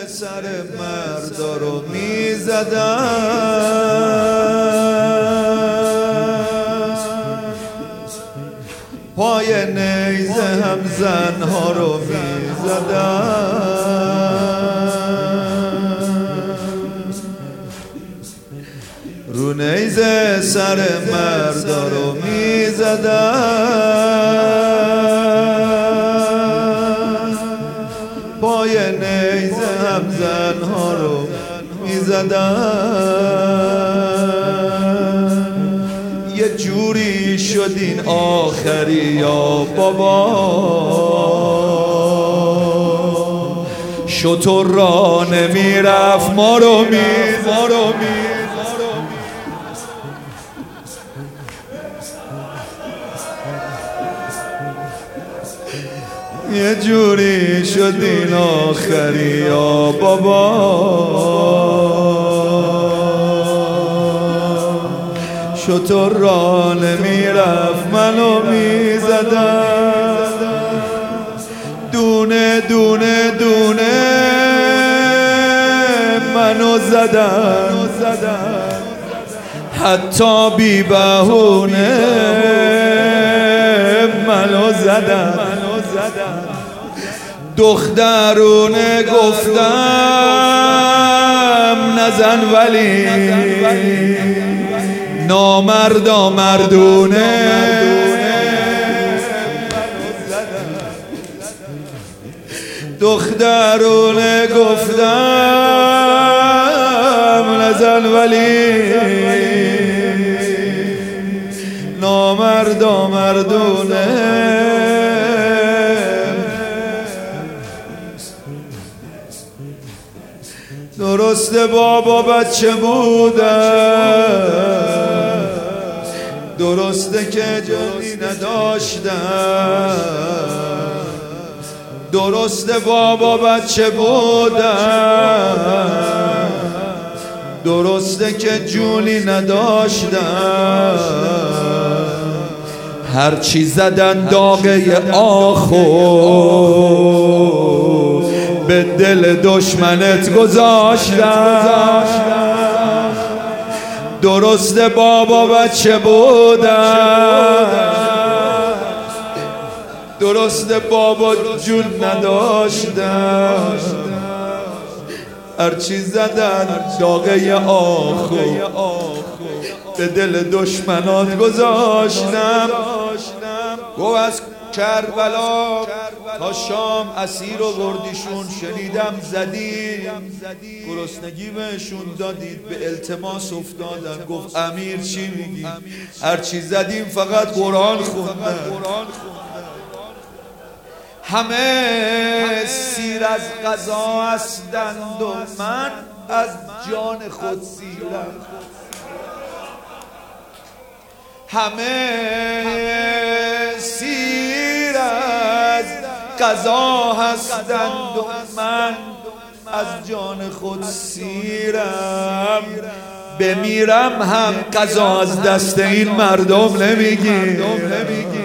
سر مردا رو میزدن، پای نیزه هم زنها رو میزدن، رو نیزه سر مردا رو میزدن، پای نیزه هم زنها رو میزدن. یه جوری شد این آخری یا بابا، شتر را نمیرفت ما رو یه جوری شد این آخری یا بابا، شتر را نمیرفت منو میزدن، دونه دونه دونه منو زدن، حتی بی بهونه منو زدن. دخترونه گفتم نزن ولی نامردا مردونه، دخترونه گفتم نزن ولی نامردا مردونه. درسته بابا بچه بودم، درسته که جانی نداشتم، درسته بابا بچه بودم، درسته که جونی نداشتم، هرچی زدن داغه آخو به دل دشمنت گذاشتم. درسته بابا بچه بودم، درسته بابا جون نداشتم، هرچی زدن داغه آخو به دل دشمنات گذاشتم. گو از کربلا تا شام اسیر و بردیشون، شنیدم زدیم گرسنگی بهشون دادید، به التماس افتادن. گفت امیر چی میگی؟ هرچی زدیم فقط قرآن خوندن. همه سیر از قضا هستند و من از جان خود سیرم، همه سیر از قضا هستند و من از جان خود سیرم. بمیرم هم قضا از دست این مردم نمیگیر.